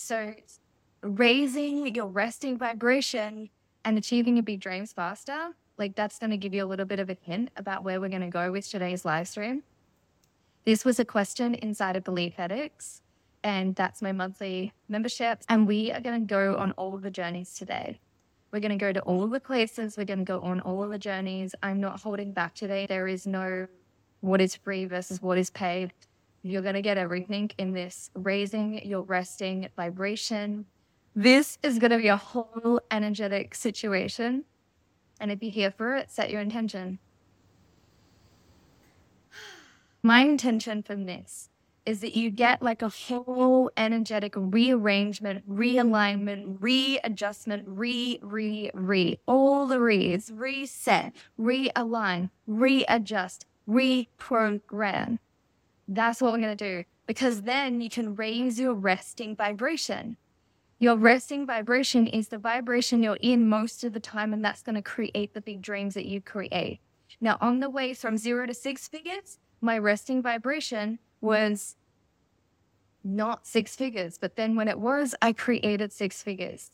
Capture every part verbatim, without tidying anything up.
So raising your resting vibration and achieving your big dreams faster, like that's going to give you a little bit of a hint about where we're going to go with today's live stream. This was a question inside of Belief Ethics, and that's my monthly membership. And we are going to go on all of the journeys today. We're going to go to all of the places. We're going to go on all of the journeys. I'm not holding back today. There is no what is free versus what is paid. You're going to get everything in this raising your resting vibration. This is going to be a whole energetic situation. And if you're here for it, set your intention. My intention from this is that you get like a whole energetic rearrangement, realignment, readjustment, re, re, re, all the re's, reset, realign, readjust, reprogram. That's what we're going to do, because then you can raise your resting vibration. Your resting vibration is the vibration you're in most of the time, and that's going to create the big dreams that you create. Now, on the way from zero to six figures, my resting vibration was not six figures, but then when it was, I created six figures.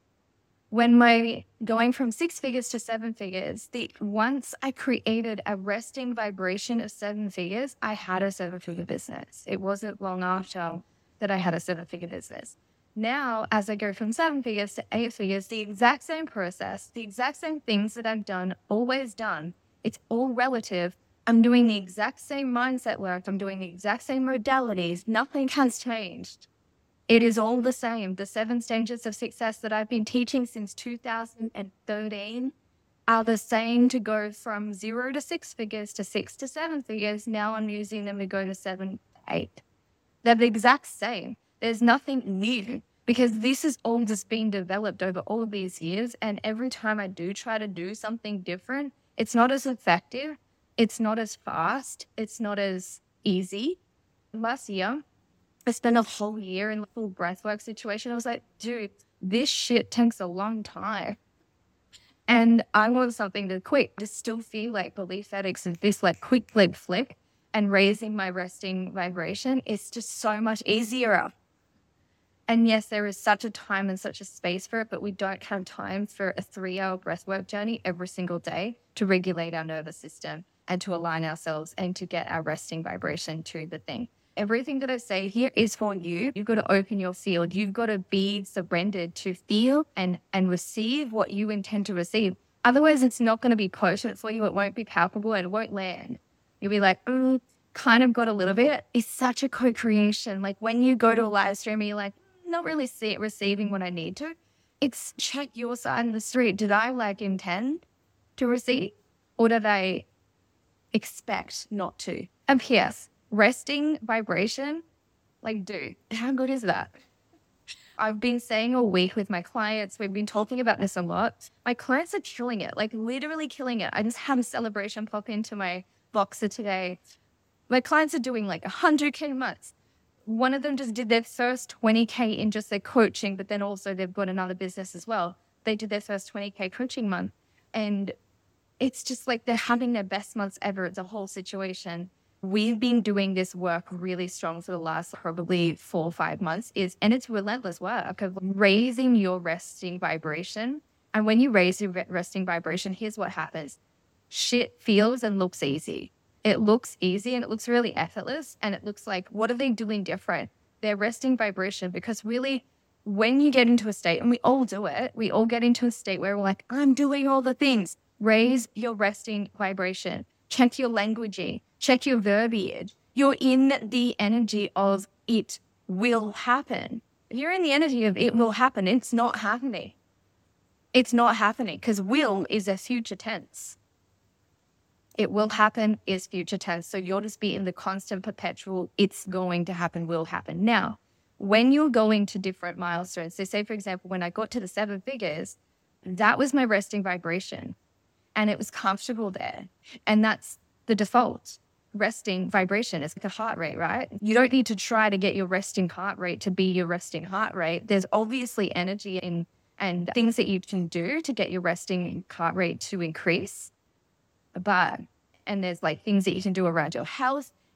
When my going from six figures to seven figures, the once I created a resting vibration of seven figures, I had a seven figure business. It wasn't long after that I had a seven figure business. Now, as I go from seven figures to eight figures, the exact same process, the exact same things that I've done, always done, it's all relative. I'm doing the exact same mindset work. I'm doing the exact same modalities. Nothing has changed. It is all the same. The seven stages of success that I've been teaching since two thousand thirteen are the same to go from zero to six figures to six to seven figures. Now I'm using them to go to seven to eight. They're the exact same. There's nothing new, because this has all just been developed over all of these years. And every time I do try to do something different, it's not as effective. It's not as fast. It's not as easy. Last year, I spent a whole year in a full breathwork situation. I was like, dude, this shit takes a long time. And I want something to quick, to still feel like Belief Ethics and this like quick flip flick, and raising my resting vibration is just so much easier. And yes, there is such a time and such a space for it, but we don't have time for a three-hour breathwork journey every single day to regulate our nervous system and to align ourselves and to get our resting vibration to the thing. Everything that I say here is for you. You've got to open your field. You've got to be surrendered to feel and, and receive what you intend to receive. Otherwise, it's not going to be potent for you. It won't be palpable and it won't land. You'll be like, mm, kind of got a little bit. It's such a co-creation. Like when you go to a live stream and you're like, not really see it receiving what I need to. It's check your side of the street. Did I like intend to receive, or did I expect not to? And P S, resting vibration, like dude, how good is that? I've been saying all week with my clients, we've been talking about this a lot. My clients are killing it, like literally killing it. I just had a celebration pop into my Voxer today. My clients are doing like one hundred K months. One of them just did their first twenty K in just their coaching, but then also they've got another business as well. They did their first twenty K coaching month. And it's just like they're having their best months ever. It's a whole situation. We've been doing this work really strong for the last probably four or five months, is, and it's relentless work of raising your resting vibration. And when you raise your resting vibration, here's what happens. Shit feels and looks easy. It looks easy and it looks really effortless, and it looks like, what are they doing different? They're resting vibration, because really when you get into a state, and we all do it, we all get into a state where we're like, I'm doing all the things. Raise your resting vibration. Check your languaging. Check your verbiage. You're in the energy of it will happen. If you're in the energy of it will happen, it's not happening. It's not happening, because will is a future tense. It will happen is future tense. So you'll just be in the constant perpetual, it's going to happen, will happen. Now, when you're going to different milestones, so say, for example, when I got to the seven figures, that was my resting vibration and it was comfortable there. And that's the default resting vibration. It's like a heart rate, right? You don't need to try to get your resting heart rate to be your resting heart rate. There's obviously energy in and things that you can do to get your resting heart rate to increase. But, and there's like things that you can do around your health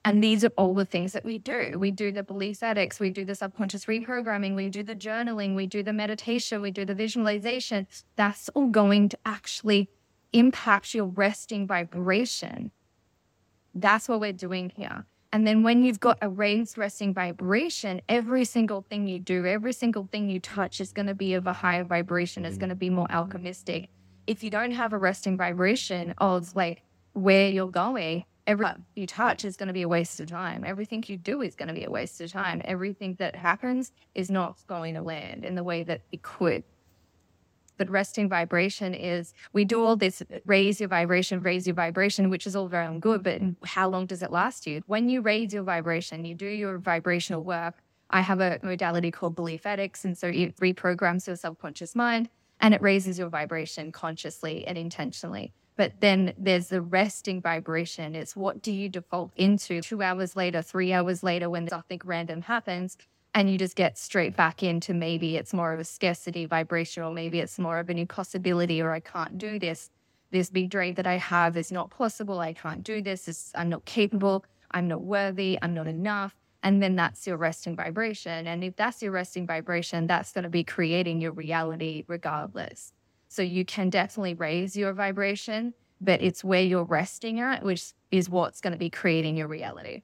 And these are all the things that we do. We do the belief edits, we do the subconscious reprogramming, we do the journaling, we do the meditation, we do the visualization. That's all going to actually impact your resting vibration. That's what we're doing here. And then when you've got a raised resting vibration, every single thing you do, every single thing you touch is going to be of a higher vibration. It's going to be more alchemistic. If you don't have a resting vibration of like where you're going, everything you touch is going to be a waste of time. Everything you do is going to be a waste of time. Everything that happens is not going to land in the way that it could. But resting vibration is, we do all this raise your vibration, raise your vibration, which is all very well good, but how long does it last you? When you raise your vibration, you do your vibrational work. I have a modality called belief ethics, and so it reprograms your subconscious mind and it raises your vibration consciously and intentionally. But then there's the resting vibration. It's what do you default into two hours later, three hours later when something random happens, and you just get straight back into maybe it's more of a scarcity vibration, or maybe it's more of an impossibility, or I can't do this. This big dream that I have is not possible. I can't do this. It's, I'm not capable. I'm not worthy. I'm not enough. And then that's your resting vibration. And if that's your resting vibration, that's going to be creating your reality regardless. So you can definitely raise your vibration, but it's where you're resting at, which is what's going to be creating your reality.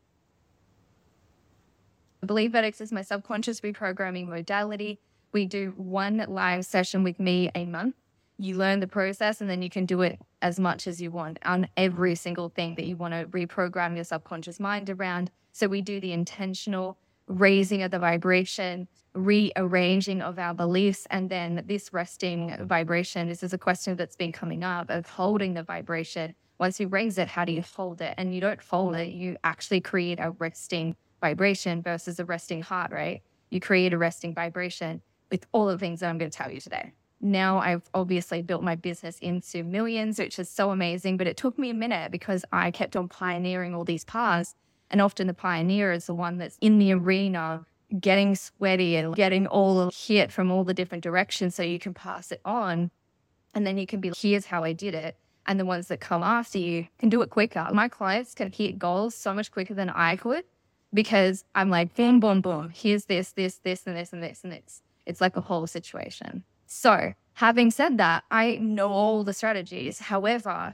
Belief Ethics is my subconscious reprogramming modality. We do one live session with me a month. You learn the process and then you can do it as much as you want on every single thing that you want to reprogram your subconscious mind around. So we do the intentional raising of the vibration, rearranging of our beliefs, and then this resting vibration. This is a question that's been coming up of holding the vibration. Once you raise it, how do you hold it? And you don't fold it. You actually create a resting vibration versus a resting heart rate. You create a resting vibration with all the things that I'm going to tell you today. Now I've obviously built my business into millions, which is so amazing, but it took me a minute because I kept on pioneering all these paths. And often the pioneer is the one that's in the arena, getting sweaty and getting all hit from all the different directions so you can pass it on. And then you can be, here's how I did it. And the ones that come after you can do it quicker. My clients can hit goals so much quicker than I could, because I'm like, boom, boom, boom. Here's this, this, this, and this, and this, and this. It's like a whole situation. So having said that, I know all the strategies. However,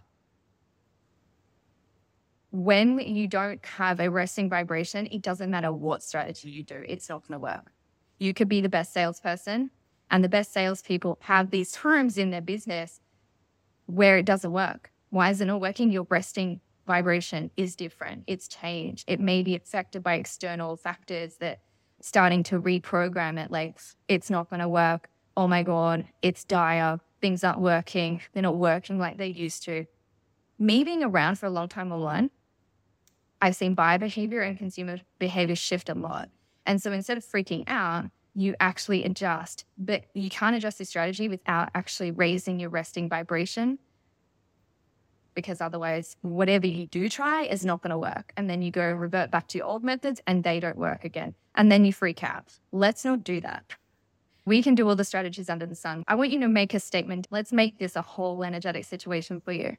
when you don't have a resting vibration, it doesn't matter what strategy you do. It's not going to work. You could be the best salesperson, and the best salespeople have these terms in their business where it doesn't work. Why is it not working? Your resting vibration is different. It's changed. It may be affected by external factors that starting to reprogram it. Like, it's not going to work. Oh my God, it's dire. Things aren't working. They're not working like they used to. Me being around for a long time online, I've seen buyer behavior and consumer behavior shift a lot. And so instead of freaking out, you actually adjust. But you can't adjust the strategy without actually raising your resting vibration, because otherwise whatever you do try is not going to work. And then you go revert back to your old methods and they don't work again. And then you freak out. Let's not do that. We can do all the strategies under the sun. I want you to make a statement. Let's make this a whole energetic situation for you.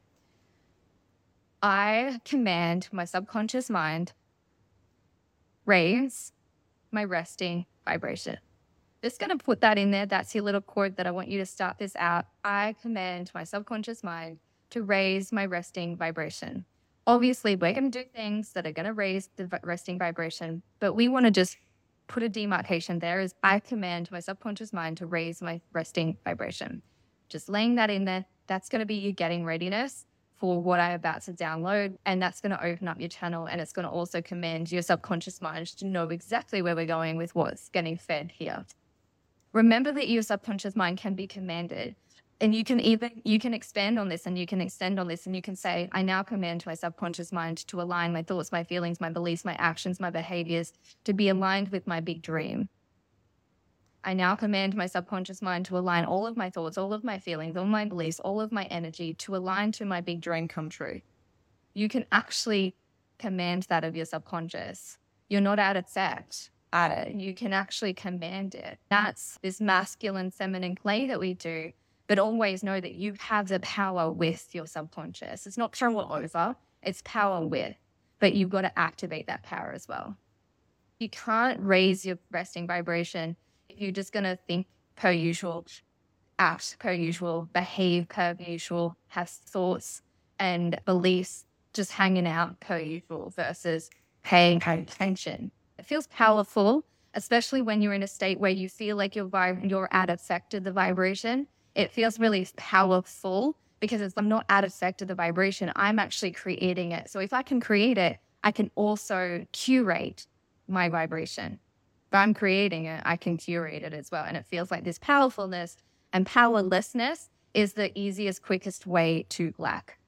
I command my subconscious mind, raise my resting vibration. Just going to put that in there. That's your little quote that I want you to start this out. I command my subconscious mind to raise my resting vibration. Obviously, we're going to do things that are going to raise the resting vibration, but we want to just put a demarcation there as I command my subconscious mind to raise my resting vibration. Just laying that in there, that's going to be you getting readiness for what I'm about to download, and that's going to open up your channel, and it's going to also command your subconscious mind to know exactly where we're going with what's getting fed here. Remember that your subconscious mind can be commanded. And you can even, you can expand on this and you can extend on this and you can say, I now command my subconscious mind to align my thoughts, my feelings, my beliefs, my actions, my behaviors to be aligned with my big dream. I now command my subconscious mind to align all of my thoughts, all of my feelings, all my beliefs, all of my energy to align to my big dream come true. You can actually command that of your subconscious. You're not out of set at it. You can actually command it. That's this masculine, feminine play that we do. But always know that you have the power with your subconscious. It's not power over, it's power with. but you've got to activate that power as well. You can't raise your resting vibration if you're just going to think per usual, act per usual, behave per usual, have thoughts and beliefs just hanging out per usual versus paying attention. It feels powerful, especially when you're in a state where you feel like you're, vib- you're out of effect of the vibration. It feels really powerful because it's, I'm not out of effect of the vibration. I'm actually creating it. So if I can create it, I can also curate my vibration. If I'm creating it, I can curate it as well. And it feels like this powerfulness and powerlessness is the easiest, quickest way to lack.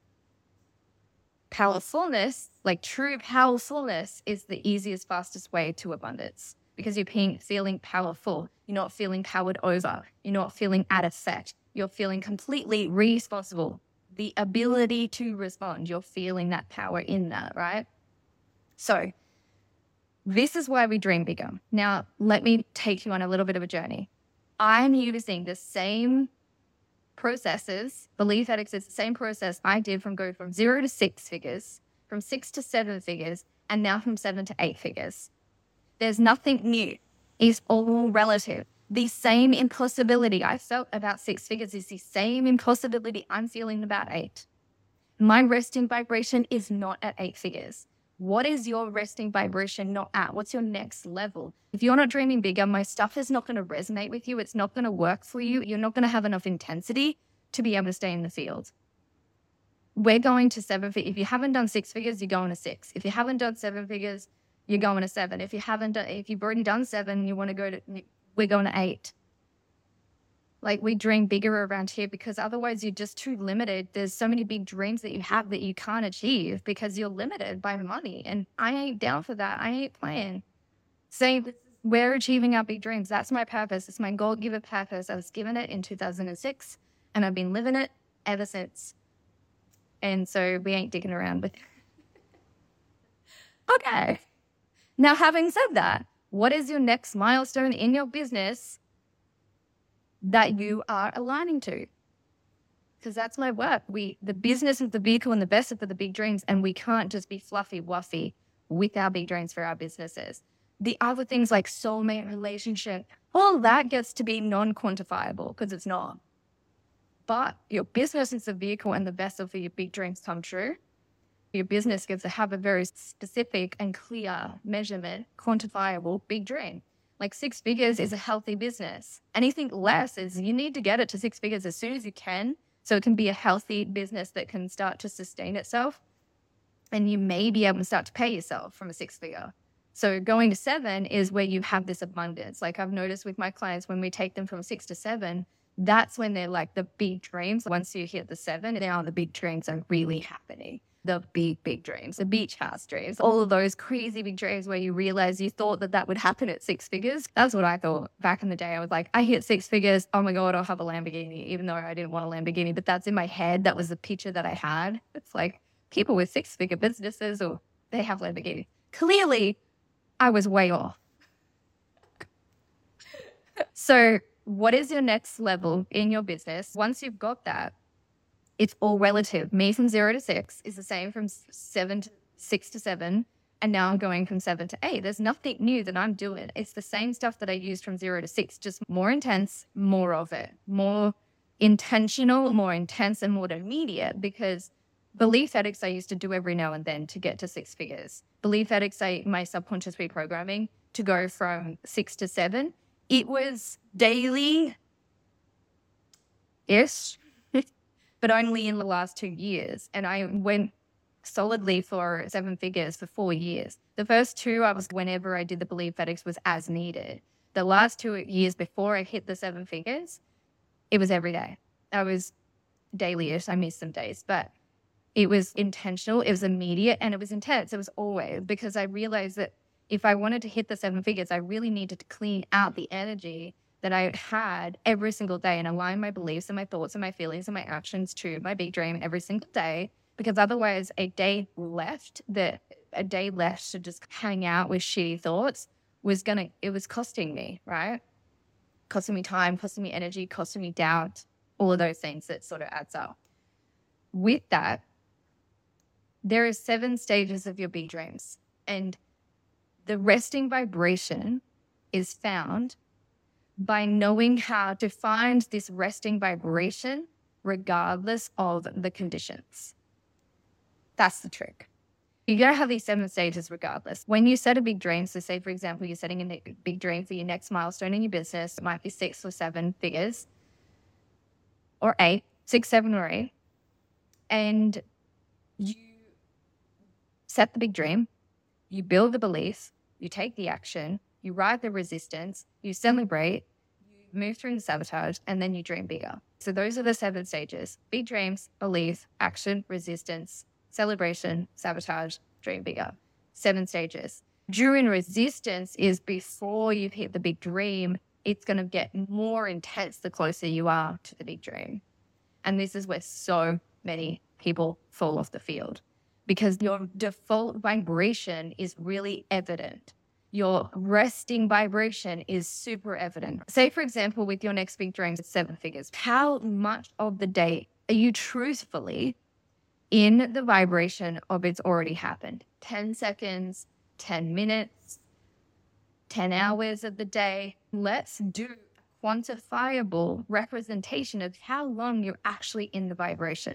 Powerfulness, like true powerfulness, is the easiest, fastest way to abundance because you're being, feeling powerful. You're not feeling powered over. You're not feeling out of effect. You're feeling completely responsible. The ability to respond, you're feeling that power in that, right? So this is why we dream bigger. Now, let me take you on a little bit of a journey. I'm using the same processes. Belief Ethics is the same process I did from go from zero to six figures, from six to seven figures, and now from seven to eight figures. There's nothing new. It's all relative. The same impossibility I felt about six figures is the same impossibility I'm feeling about eight. My resting vibration is not at eight figures. What is your resting vibration not at? What's your next level? If you're not dreaming bigger, my stuff is not going to resonate with you. It's not going to work for you. You're not going to have enough intensity to be able to stay in the field. We're going to seven figures. If you haven't done six figures, you're going to six. If you haven't done seven figures, you're going to seven. If you haven't done, if you've already done seven, you want to go to, we're going to eight. Like, we dream bigger around here because otherwise you're just too limited. There's so many big dreams that you have that you can't achieve because you're limited by money. And I ain't down for that. I ain't playing. Saying we're achieving our big dreams. That's my purpose. It's my God-given purpose. I was given it in two thousand six and I've been living it ever since. And so we ain't digging around with it. Okay. Now, having said that, what is your next milestone in your business that you are aligning to? Because that's my work. We, the business is the vehicle and the vessel for the big dreams, and we can't just be fluffy wuffy with our big dreams for our businesses. The other things like soulmate relationship, all that gets to be non-quantifiable because it's not. But your business is the vehicle and the vessel for your big dreams come true. Your business gets to have a very specific and clear measurement, quantifiable big dream. Like six figures is a healthy business. Anything less is you need to get it to six figures as soon as you can so it can be a healthy business that can start to sustain itself. And you may be able to start to pay yourself from a six figure. So going to seven is where you have this abundance. Like I've noticed with my clients, when we take them from six to seven, that's when they're like the big dreams. Once you hit the seven, now the big dreams are really happening. The big, big dreams, the beach house dreams, all of those crazy big dreams where you realize you thought that that would happen at six figures. That's what I thought back in the day. I was like, I hit six figures. Oh my God, I'll have a Lamborghini, even though I didn't want a Lamborghini. But that's in my head. That was the picture that I had. It's like people with six figure businesses or they have Lamborghini. Clearly, I was way off. So what is your next level in your business? Once you've got that, it's all relative. Me from zero to six is the same from seven to six to seven. And now I'm going from seven to eight. There's nothing new that I'm doing. It's the same stuff that I used from zero to six, just more intense, more of it, more intentional, more intense and more immediate, because belief ethics I used to do every now and then to get to six figures. Belief ethics, I, my subconscious reprogramming to go from six to seven. It was daily-ish. But only in the last two years. And I went solidly for seven figures for four years. The first two, I was whenever I did the belief ethics was as needed. The last two years before I hit the seven figures, it was every day. I was daily-ish. I missed some days, but it was intentional. It was immediate and it was intense. It was always because I realized that if I wanted to hit the seven figures, I really needed to clean out the energy that I had every single day and align my beliefs and my thoughts and my feelings and my actions to my big dream every single day. Because otherwise a day left that a day left to just hang out with shitty thoughts was going to, it was costing me, right? Costing me time, costing me energy, costing me doubt, all of those things that sort of adds up. With that, There are seven stages of your big dreams, and the resting vibration is found by knowing how to find this resting vibration regardless of the conditions. That's the trick. You gotta have these seven stages regardless. When you set a big dream, so say for example, you're setting a big dream for your next milestone in your business, it might be six or seven figures, or eight, six, seven or eight, and you set the big dream, you build the beliefs, you take the action, you ride the resistance, you celebrate, you move through the sabotage, and then you dream bigger. So those are the seven stages: big dreams, belief, action, resistance, celebration, sabotage, dream bigger. Seven stages. During resistance is before you've hit the big dream. It's going to get more intense the closer you are to the big dream. And this is where so many people fall off the field, because your default vibration is really evident. Your resting vibration is super evident. Say, for example, with your next big dream, it's seven figures. How much of the day are you truthfully in the vibration of it's already happened? ten seconds, ten minutes, ten hours of the day. Let's do a quantifiable representation of how long you're actually in the vibration.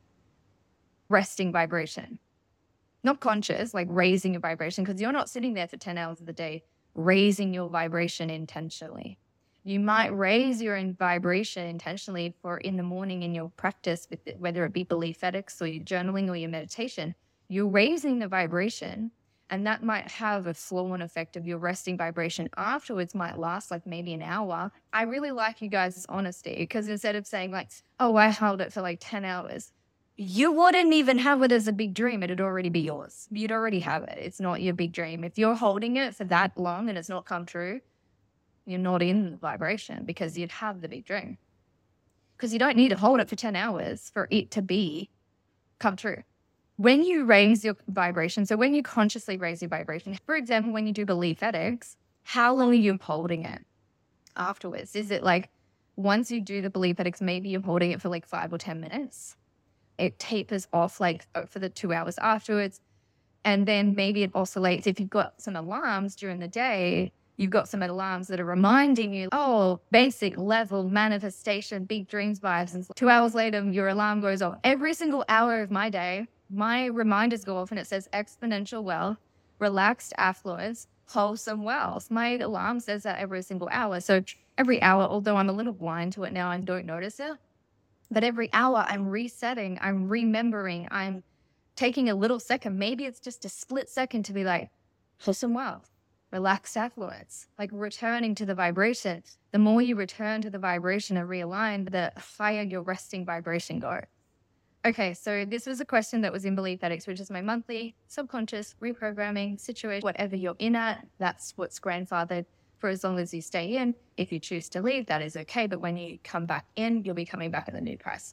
Resting vibration. Not conscious, like raising your vibration, because you're not sitting there for ten hours of the day raising your vibration intentionally. You might raise your vibration intentionally for in the morning in your practice, with it, whether it be beliefetics or your journaling or your meditation. You're raising the vibration, and that might have a flow-on effect of your resting vibration afterwards might last like maybe an hour. I really like you guys' honesty, because instead of saying like, oh, I held it for like ten hours, you wouldn't even have it as a big dream. It'd already be yours. You'd already have it. It's not your big dream. If you're holding it for that long and it's not come true, you're not in the vibration, because you'd have the big dream. Because you don't need to hold it for ten hours for it to be come true. When you raise your vibration, so when you consciously raise your vibration, for example, when you do beliefetics, how long are you holding it afterwards? Is it like once you do the beliefetics, maybe you're holding it for like five or ten minutes? It tapers off like for the two hours afterwards. And then maybe it oscillates. If you've got some alarms during the day, you've got some alarms that are reminding you, oh, basic level manifestation, big dreams vibes. And two hours later, your alarm goes off. Every single hour of my day, my reminders go off and it says exponential wealth, relaxed affluence, wholesome wealth. My alarm says that every single hour. So every hour, although I'm a little blind to it now and don't notice it, but every hour I'm resetting, I'm remembering, I'm taking a little second. Maybe it's just a split second to be like, wholesome wealth, relaxed affluence, like returning to the vibration. The more you return to the vibration and realign, the higher your resting vibration goes. Okay, so this was a question that was in Beliefetics, which is my monthly subconscious reprogramming situation. Whatever you're in at, that's what's grandfathered for as long as you stay in. If you choose to leave, that is okay. But when you come back in, you'll be coming back at the new price.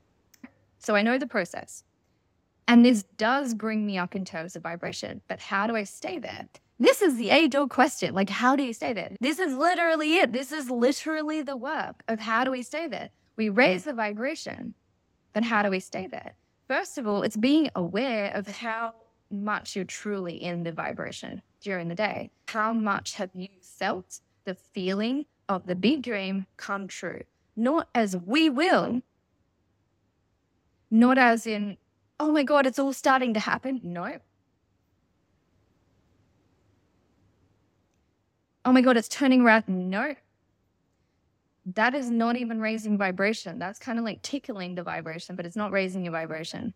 So I know the process. And this does bring me up in terms of vibration. But how do I stay there? This is the age-old question. Like, how do you stay there? This is literally it. This is literally the work of how do we stay there? We raise the vibration. But how do we stay there? First of all, it's being aware of how much you're truly in the vibration during the day. How much have you felt the feeling of the big dream come true? Not as we will, not as in, oh my God, it's all starting to happen. No. Oh my God, it's turning around. No. That is not even raising vibration. That's kind of like tickling the vibration, but it's not raising your vibration.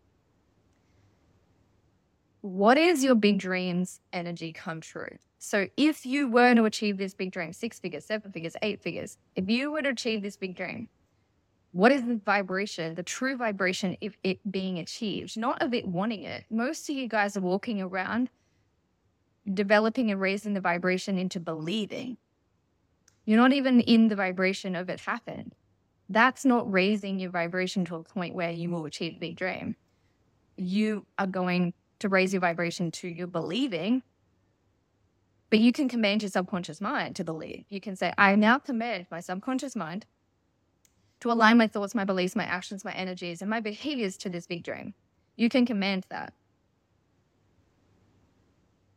What is your big dreams energy come true? So if you were to achieve this big dream, six figures, seven figures, eight figures, if you were to achieve this big dream, what is the vibration, the true vibration of it being achieved? Not of it wanting it. Most of you guys are walking around developing and raising the vibration into believing. You're not even in the vibration of it happened. That's not raising your vibration to a point where you will achieve the big dream. You are going to raise your vibration to your believing, but you can command your subconscious mind to believe. You can say, I now command my subconscious mind to align my thoughts, my beliefs, my actions, my energies, and my behaviors to this big dream. You can command that.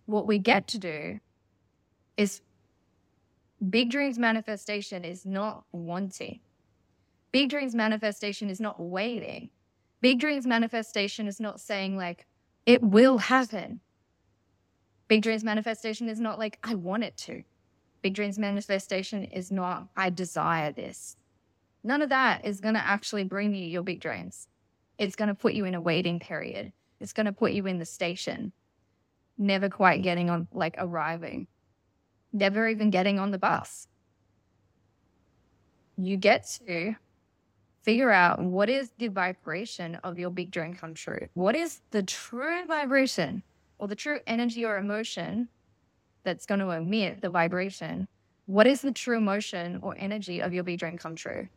what we get to do is big dreams manifestation is not wanting. Big dreams manifestation is not waiting. Big dreams manifestation is not saying like, it will happen. Big dreams manifestation is not like, I want it to. Big dreams manifestation is not, I desire this. None of that is going to actually bring you your big dreams. It's going to put you in a waiting period. It's going to put you in the station, never quite getting on, like arriving, never even getting on the bus. You get to figure out what is the vibration of your big dream come true. What is the true vibration or the true energy or emotion that's going to emit the vibration? What is the true emotion or energy of your big dream come true?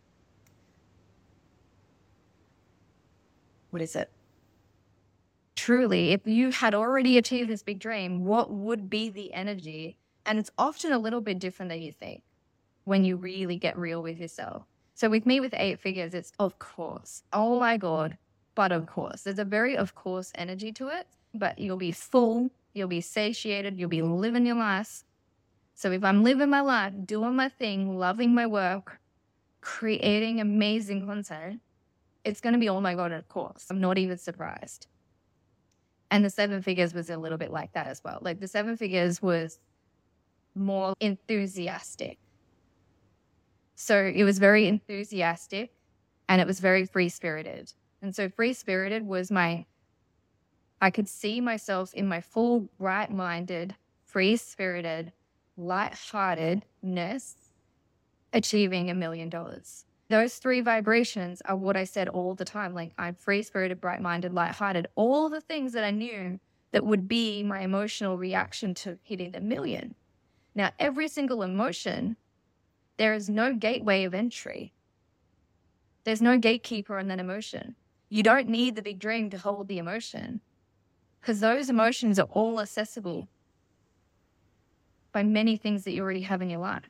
What is it? Truly, if you had already achieved this big dream, what would be the energy? And it's often a little bit different than you think when you really get real with yourself. So with me with eight figures, it's of course, oh my God, but of course. There's a very of course energy to it, but you'll be full, you'll be satiated, you'll be living your life. So if I'm living my life, doing my thing, loving my work, creating amazing content, it's going to be, oh my God, of course. I'm not even surprised. And the seven figures was a little bit like that as well. Like the seven figures was more enthusiastic. So it was very enthusiastic and it was very free-spirited. And so free-spirited was my, I could see myself in my full bright-minded, free-spirited, light-heartedness achieving a million dollars. Those three vibrations are what I said all the time. Like I'm free-spirited, bright-minded, light-hearted, all the things that I knew that would be my emotional reaction to hitting the million. Now, every single emotion, there is no gateway of entry. There's no gatekeeper on that emotion. You don't need the big dream to hold the emotion because those emotions are all accessible by many things that you already have in your life.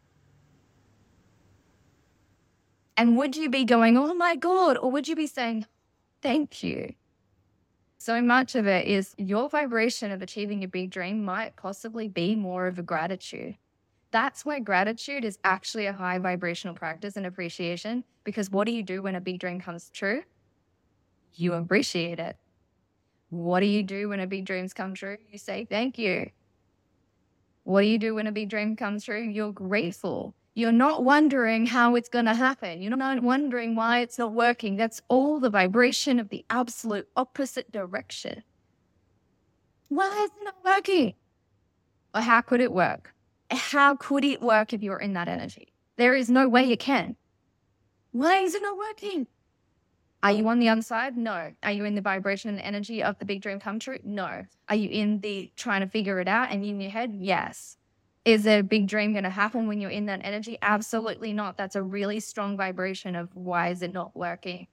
And would you be going, oh my God, or would you be saying, thank you? So much of it is your vibration of achieving your big dream might possibly be more of a gratitude. That's why gratitude is actually a high vibrational practice and appreciation, because what do you do when a big dream comes true? You appreciate it. What do you do when a big dream comes true? You say thank you. What do you do when a big dream comes true? You're grateful. You're not wondering how it's going to happen. You're not wondering why it's not working. That's all the vibration of the absolute opposite direction. Why is it not working? Or how could it work? How could it work if you're in that energy? There is no way it can. Why is it not working? Are you on the inside? No. Are you in the vibration and energy of the big dream come true? No. Are you in the trying to figure it out and in your head? Yes. Is a big dream going to happen when you're in that energy? Absolutely not. That's a really strong vibration of why is it not working?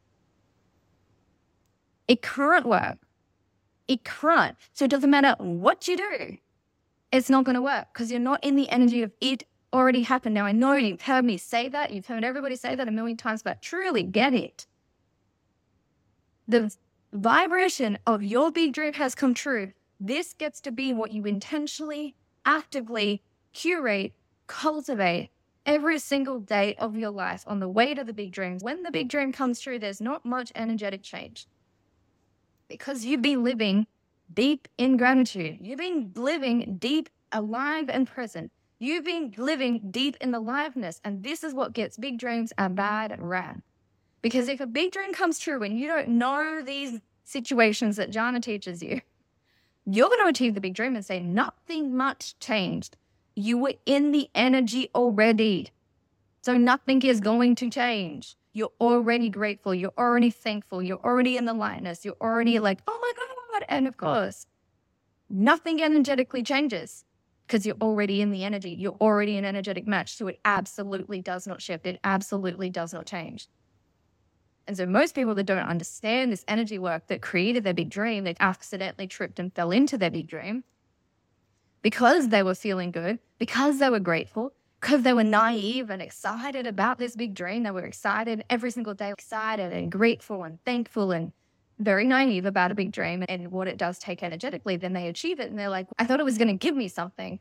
It can't work. It can't. So it doesn't matter what you do. It's not going to work because you're not in the energy of it already happened. Now, I know you've heard me say that. You've heard everybody say that a million times, but truly get it. The vibration of your big dream has come true. This gets to be what you intentionally, actively curate, cultivate every single day of your life on the way to the big dreams. When the big dream comes true, there's not much energetic change because you've been living deep in gratitude. You've been living deep, alive and present. You've been living deep in the liveness. And this is what gets big dreams a bad rap. Because if a big dream comes true and you don't know these situations that Jana teaches you, you're going to achieve the big dream and say nothing much changed. You were in the energy already. So nothing is going to change. You're already grateful. You're already thankful. You're already in the lightness. You're already like, oh my God. And of course, nothing energetically changes because you're already in the energy. You're already an energetic match. So it absolutely does not shift. It absolutely does not change. And so most people that don't understand this energy work that created their big dream, they accidentally tripped and fell into their big dream because they were feeling good, because they were grateful, because they were naive and excited about this big dream. They were excited every single day, excited and grateful and thankful and very naive about a big dream and what it does take energetically. Then they achieve it and they're like, I thought it was going to give me something.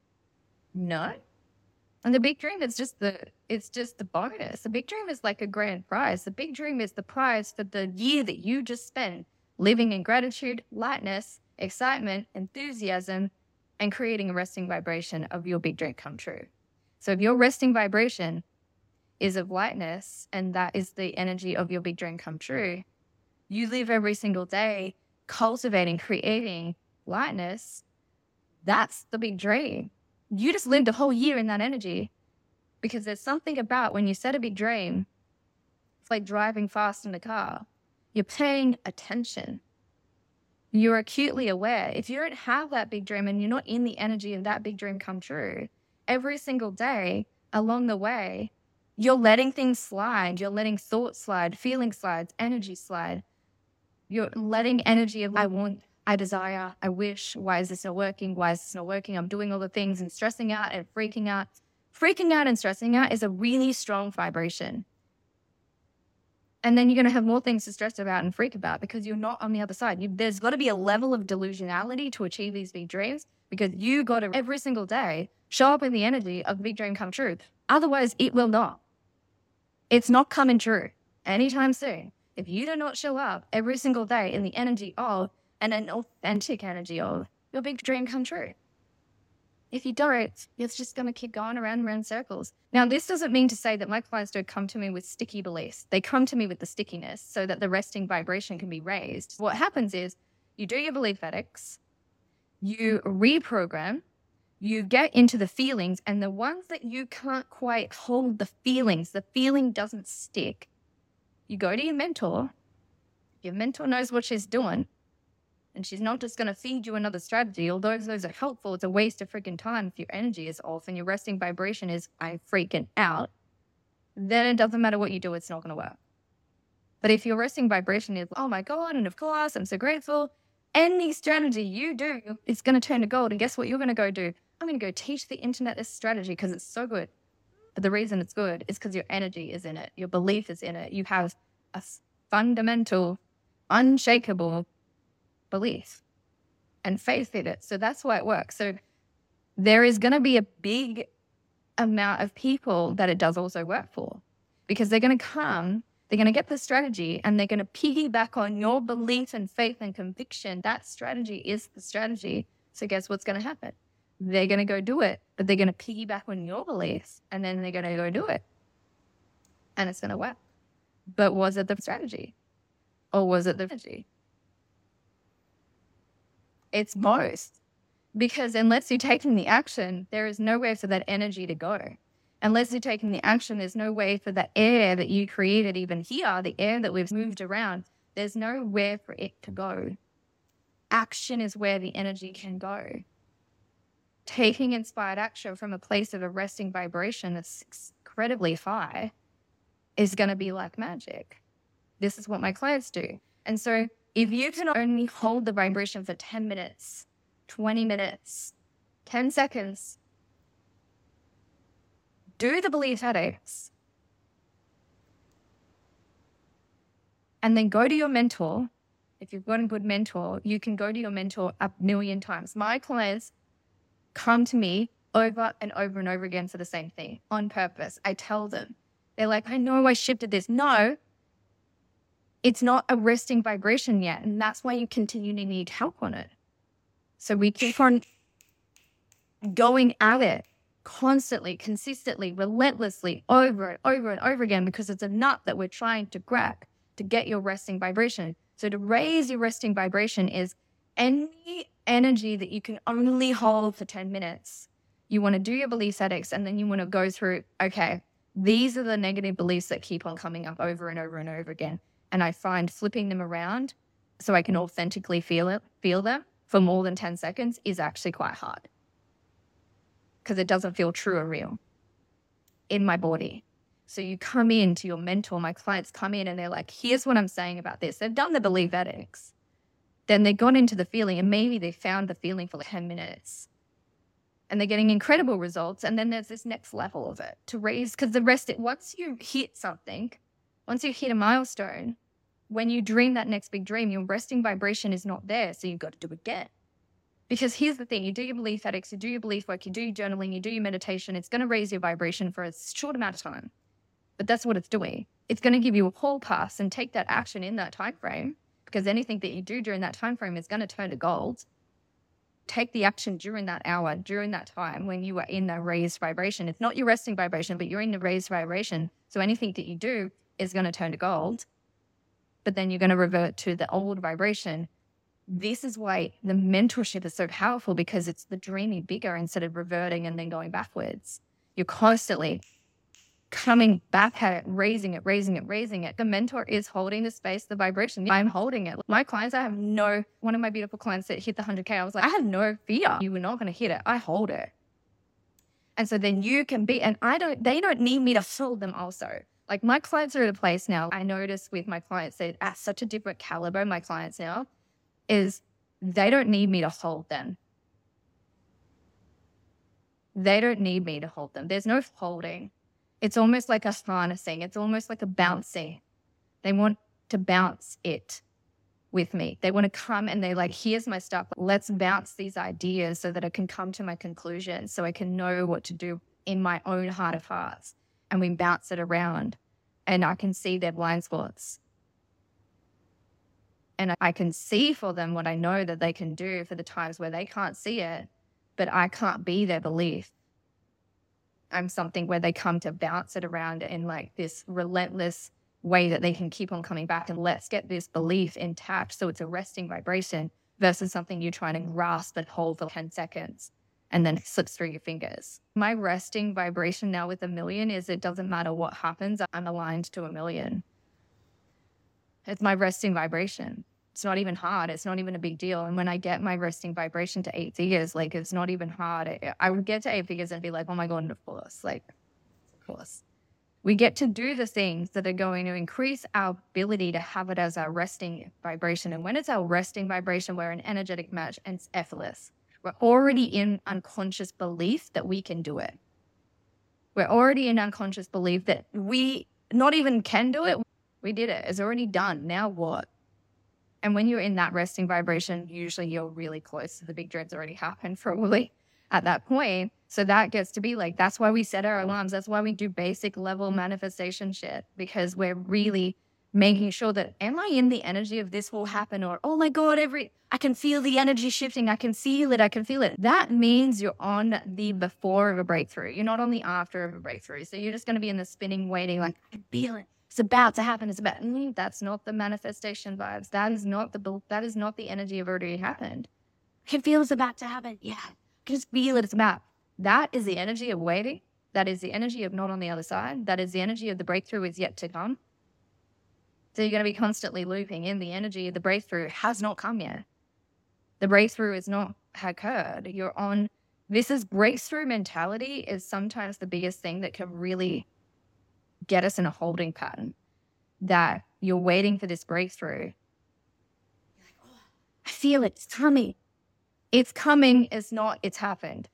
No. And the big dream is just the, it's just the bonus. The big dream is like a grand prize. The big dream is the prize for the year that you just spent living in gratitude, lightness, excitement, enthusiasm, and creating a resting vibration of your big dream come true. So if your resting vibration is of lightness, and that is the energy of your big dream come true, you live every single day cultivating, creating lightness. That's the big dream. You just lived a whole year in that energy, because there's something about when you set a big dream, it's like driving fast in a car. You're paying attention. You're acutely aware. If you don't have that big dream and you're not in the energy of that big dream come true, every single day along the way, you're letting things slide. You're letting thoughts slide, feeling slides, energy slide. You're letting energy of I want, I desire, I wish, why is this not working? Why is this not working? I'm doing all the things and stressing out and freaking out. Freaking out and stressing out is a really strong vibration. And then you're going to have more things to stress about and freak about because you're not on the other side. You, there's got to be a level of delusionality to achieve these big dreams, because you got to every single day show up in the energy of the big dream come true. Otherwise, it will not. It's not coming true anytime soon. If you do not show up every single day in the energy of, and an authentic energy of, your big dream come true. If you don't, it's just going to keep going around and around circles. Now, this doesn't mean to say that my clients don't come to me with sticky beliefs. They come to me with the stickiness so that the resting vibration can be raised. What happens is you do your belief ethics, you reprogram, you get into the feelings, and the ones that you can't quite hold the feelings, the feeling doesn't stick, you go to your mentor. Your mentor knows what she's doing, and she's not just going to feed you another strategy. Although those are helpful, it's a waste of freaking time if your energy is off and your resting vibration is I'm freaking out. Then it doesn't matter what you do, it's not going to work. But if your resting vibration is, oh my God, and of course, I'm so grateful, any strategy you do is going to turn to gold. And guess what you're going to go do? I'm going to go teach the internet this strategy because it's so good. But the reason it's good is because your energy is in it. Your belief is in it. You have a fundamental, unshakable belief and faith in it. So that's why it works. So there is going to be a big amount of people that it does also work for, because they're going to come, they're going to get the strategy, and they're going to piggyback on your belief and faith and conviction. That strategy is the strategy. So guess what's going to happen? They're going to go do it, but they're going to piggyback on your beliefs, and then they're going to go do it. And it's going to work. But was it the strategy? Or was it the strategy? It's both. Because unless you're taking the action, there is nowhere for that energy to go. Unless you're taking the action, there's no way for the air that you created even here, the air that we've moved around, there's nowhere for it to go. Action is where the energy can go. Taking inspired action from a place of a resting vibration that's incredibly high is going to be like magic. This is what my clients do. And so if you can only hold the vibration for ten minutes, twenty minutes, ten seconds, do the belief ethics, and then go to your mentor. If you've got a good mentor, you can go to your mentor a million times. My clients come to me over and over and over again for the same thing on purpose. I tell them, they're like, I know I shifted this. No, it's not a resting vibration yet. And that's why you continue to need help on it. So we keep on going at it constantly, consistently, relentlessly, over and over and over again, because it's a nut that we're trying to crack to get your resting vibration. So to raise your resting vibration is any energy that you can only hold for ten minutes. You want to do your belief ethics, and then you want to go through, okay, these are the negative beliefs that keep on coming up over and over and over again. And I find flipping them around so I can authentically feel it, feel them for more than ten seconds is actually quite hard, because it doesn't feel true or real in my body. So you come in to your mentor, my clients come in and they're like, here's what I'm saying about this. They've done the belief ethics. Then they got into the feeling, and maybe they found the feeling for like ten minutes. And they're getting incredible results. And then there's this next level of it to raise, because the rest, once you hit something, once you hit a milestone, when you dream that next big dream, your resting vibration is not there. So you've got to do it again. Because here's the thing, you do your belief ethics, you do your belief work, you do your journaling, you do your meditation, it's going to raise your vibration for a short amount of time. But that's what it's doing. It's going to give you a whole pass and take that action in that time frame, because anything that you do during that time frame is going to turn to gold. Take the action during that hour, during that time when you are in the raised vibration. It's not your resting vibration, but you're in the raised vibration. So anything that you do is going to turn to gold, but then you're going to revert to the old vibration. This is why the mentorship is so powerful, because it's the dreaming bigger instead of reverting and then going backwards. You're constantly coming back at it, raising it, raising it, raising it. The mentor is holding the space, the vibration. I'm holding it. My clients, I have no, one of my beautiful clients that hit the one hundred K, I was like, I have no fear. You were not going to hit it. I hold it. And so then you can be, and I don't, they don't need me to hold them also. Like my clients are at a place now, I notice with my clients that at such a different caliber, my clients now, is they don't need me to hold them. They don't need me to hold them. There's no holding. It's almost like a harnessing. It's almost like a bouncing. They want to bounce it with me. They want to come and they're like, here's my stuff. Let's bounce these ideas so that I can come to my conclusion, so I can know what to do in my own heart of hearts. And we bounce it around and I can see their blind spots. And I can see for them what I know that they can do for the times where they can't see it, but I can't be their belief. I'm something where they come to bounce it around in like this relentless way that they can keep on coming back, and let's get this belief intact. So it's a resting vibration versus something you're trying to grasp and hold for ten seconds and then it slips through your fingers. My resting vibration now with a million is it doesn't matter what happens, I'm aligned to a million. It's my resting vibration. It's not even hard. It's not even a big deal. And when I get my resting vibration to eight figures, like it's not even hard. I would get to eight figures and be like, oh my God, of course, like, of course. We get to do the things that are going to increase our ability to have it as our resting vibration. And when it's our resting vibration, we're an energetic match and it's effortless. We're already in unconscious belief that we can do it. We're already in unconscious belief that we not even can do it. We did it. It's already done. Now what? And when you're in that resting vibration, usually you're really close to the big dreams already happened probably at that point. So that gets to be like, that's why we set our alarms. That's why we do basic level manifestation shit, because we're really making sure that, am I in the energy of this will happen? Or, oh my God, every, I can feel the energy shifting. I can feel it. I can feel it. That means you're on the before of a breakthrough. You're not on the after of a breakthrough. So you're just going to be in the spinning, waiting, like, I can feel it. It's about to happen. It's about, mm, that's not the manifestation vibes. That is not the, that is not the energy of already happened. I can feel it's about to happen. Yeah. I can just feel it. It's about. That is the energy of waiting. That is the energy of not on the other side. That is the energy of the breakthrough is yet to come. So you're going to be constantly looping in the energy of the breakthrough has not come yet. The breakthrough is not occurred. You're on, this is breakthrough mentality is sometimes the biggest thing that can really get us in a holding pattern, that you're waiting for this breakthrough. You're like, oh, I feel it. It's coming. It's coming. It's not. It's happened.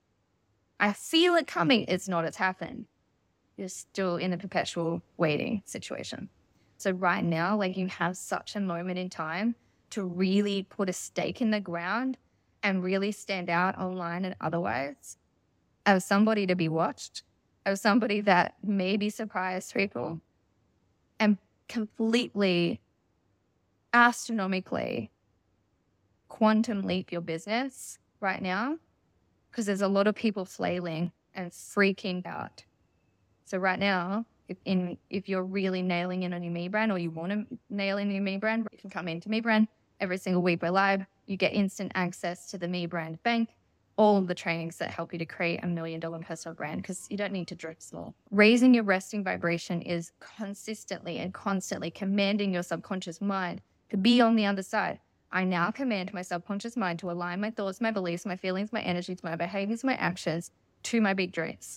I feel it coming. It's not. It's happened. You're still in a perpetual waiting situation. So right now, like you have such a moment in time to really put a stake in the ground and really stand out online and otherwise as somebody to be watched, of somebody that maybe surprised people and completely, astronomically quantum leap your business right now, because there's a lot of people flailing and freaking out. So right now, if, in, if you're really nailing in on your Me brand, or you want to nail in your Me brand, you can come into Me brand every single week. We're live. You get instant access to the Me brand bank, all the trainings that help you to create a million dollar personal brand, because you don't need to drift small. Raising your resting vibration is consistently and constantly commanding your subconscious mind to be on the other side. I now command my subconscious mind to align my thoughts, my beliefs, my feelings, my energies, my behaviors, my actions to my big dreams.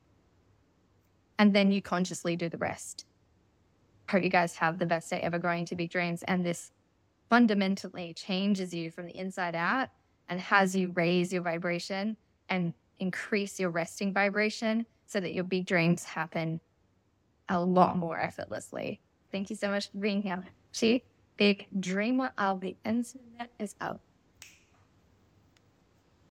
And then you consciously do the rest. Hope you guys have the best day ever growing to big dreams. And this fundamentally changes you from the inside out and has you raise your vibration and increase your resting vibration so that your big dreams happen a lot more effortlessly. Thank you so much for being here. See, big dreamer of the internet is out.